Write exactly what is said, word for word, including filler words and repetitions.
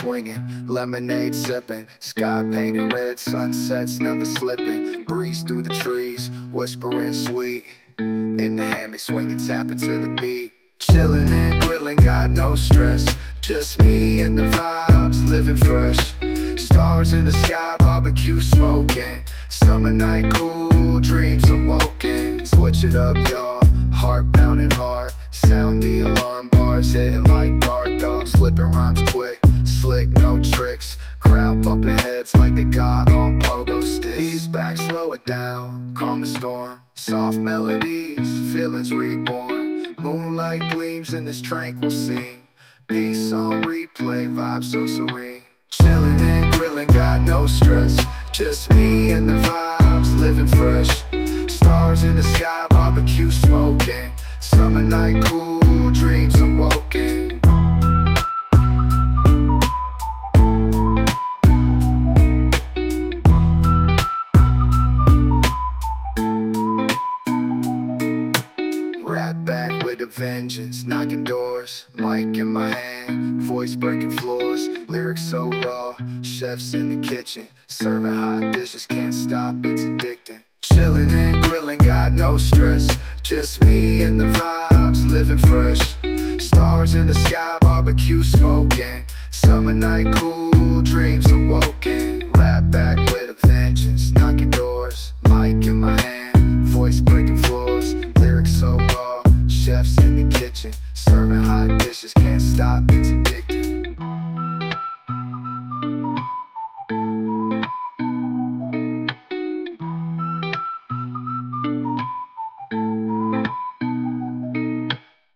swinging, lemonade sipping, sky painted red, sunsets never slipping. Breeze through the trees, whispering sweet, in the hammock swinging, tapping to the beat. Chilling and grilling, got no stress, just me and the vibes, living fresh. Stars in the sky, barbecue smoking, summer night cool, dreams awoken. Switch it up, y'all, heart pounding hard, sound the alarm bars hitting like guard dogs. Slipping rhymes quick, slick, no tricks, crowd bumping heads like they got on pogo sticks. Ease back, slow it down, calm the storm, soft melodies, feelings reborn. Moonlight gleams in this tranquil scene, peace on replay, vibes so serene. Chilling and grilling, got no stress, just me and the vibes, living fresh. Stars in the sky, barbecue smoking, summer night cool, dreams awoken. Right back with a vengeance, knocking doors, mic in my hand, voice breaking floors, lyrics so raw, chefs in the kitchen, serving hot dishes, can't stop, it's addicting. Chilling and grilling, got no stress, just me and the vibes, living fresh. Stars in the sky, barbecue smoking, summer night cool, dreams awoken. Right back with a vengeance, knocking doors, mic in my hand, voice breaking